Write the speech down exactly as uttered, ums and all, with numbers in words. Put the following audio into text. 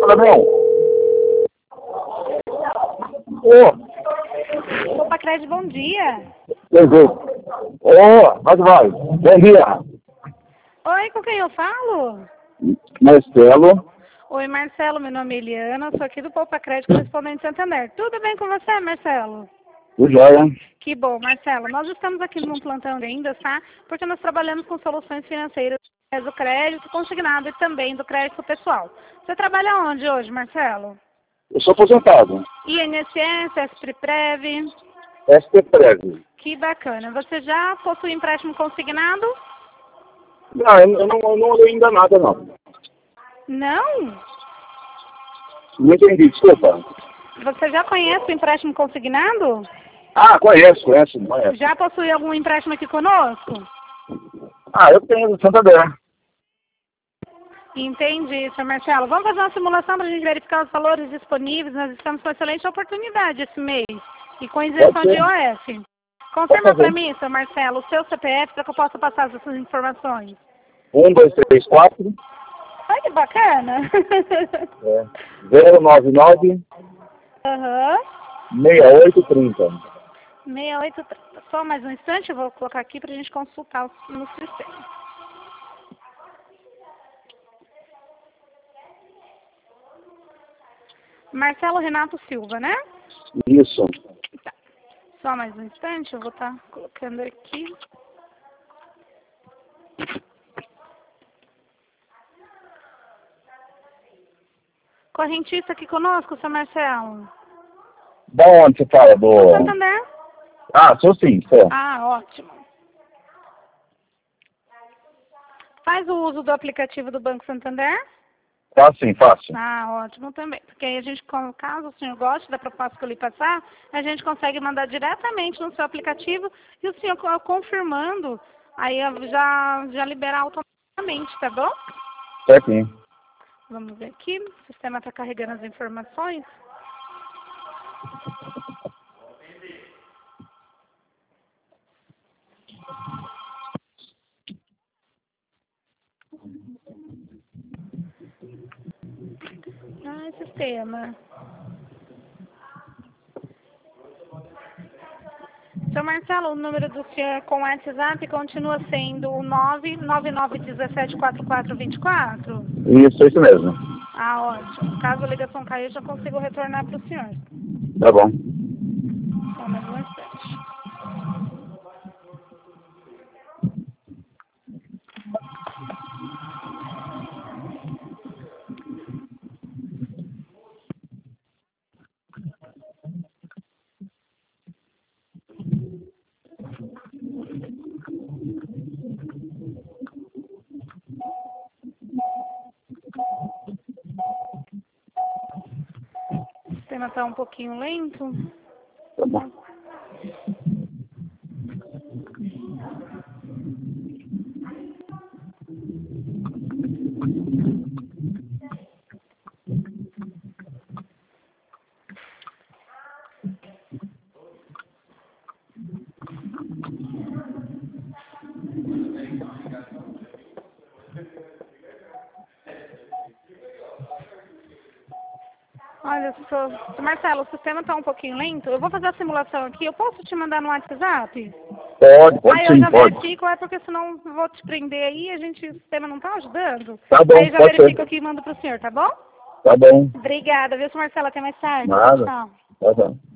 caminhão. Ô. Opa, Crédito, bom dia. Ô, mas vai. Bom dia. Oi, com quem eu falo? Marcelo. Oi, Marcelo, meu nome é Eliana, sou aqui do Poupa Crédito, correspondente de Santander. Tudo bem com você, Marcelo? Tudo jóia. Que bom, Marcelo. Nós estamos aqui num plantão ainda, tá? Porque nós trabalhamos com soluções financeiras do crédito consignado e também do crédito pessoal. Você trabalha onde hoje, Marcelo? Eu sou aposentado. I N S S, S-Prev. S-Prev. Que bacana. Você já possui empréstimo consignado? Não, eu não, eu não olhei ainda nada, não. Não? Não entendi, desculpa. Você já conhece o empréstimo consignado? Ah, conheço, conheço, conheço. Já possui algum empréstimo aqui conosco? Ah, eu tenho do Santander. Entendi, senhor Marcelo. Vamos fazer uma simulação para a gente verificar os valores disponíveis. Nós estamos com excelente oportunidade esse mês. E com isenção de I O F. Confirma para mim, senhor Marcelo, o seu C P F para que eu possa passar essas informações. Um, dois, três, quatro. Ai, que bacana. É. zero nove nove. Aham. Uhum. seis oito três zero. seis oito três zero. Só mais um instante, eu vou colocar aqui para a gente consultar no sistema. Marcelo Renato Silva, né? Isso. Tá. Só mais um instante, eu vou estar tá colocando aqui. Correntista aqui conosco, seu Marcelo? Da onde você fala? Do... Do Santander. Ah, sou sim, sou. Ah, ótimo. Faz o uso do aplicativo do Banco Santander? Tá sim, fácil. Ah, ótimo também. Porque aí a gente, caso o senhor goste da proposta que eu lhe passar, a gente consegue mandar diretamente no seu aplicativo e o senhor confirmando, aí já, já liberar automaticamente, tá bom? Certinho. Vamos ver aqui, o sistema está carregando as informações. Ah, sistema. Seu Marcelo, o número do senhor com WhatsApp continua sendo o nove nove nove um sete quatro quatro dois quatro? Isso, isso mesmo. Ah, ótimo. Caso a ligação caia, eu já consigo retornar para o senhor. Tá bom. Só mais um instante. O sistema está um pouquinho lento. Tá bom. Olha, sou... Marcelo, o sistema está um pouquinho lento. Eu vou fazer a simulação aqui. Eu posso te mandar no WhatsApp? Pode, pode aí sim, eu já pode. verifico, é porque senão eu vou te prender aí, a gente, o sistema não está ajudando. Tá bom, aí eu já pode verifico ser. aqui e mando pro senhor, tá bom? Tá bom. Obrigada, viu, senhor Marcelo? Até mais tarde. Nada. Tchau. Tá bom.